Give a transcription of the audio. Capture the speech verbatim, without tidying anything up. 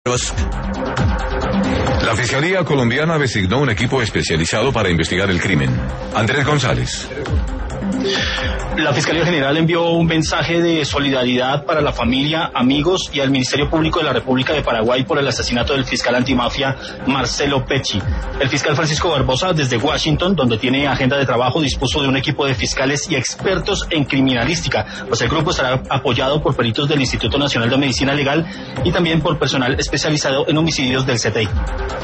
La Fiscalía colombiana designó un equipo especializado para investigar el crimen. Andrés González. La Fiscalía General envió un mensaje de solidaridad para la familia, amigos y al Ministerio Público de la República de Paraguay por el asesinato del fiscal antimafia Marcelo Pecci. El fiscal Francisco Barbosa, desde Washington, donde tiene agenda de trabajo, dispuso de un equipo de fiscales y expertos en criminalística, pues el grupo estará apoyado por peritos del Instituto Nacional de Medicina Legal y también por personal especializado en homicidios del C T I.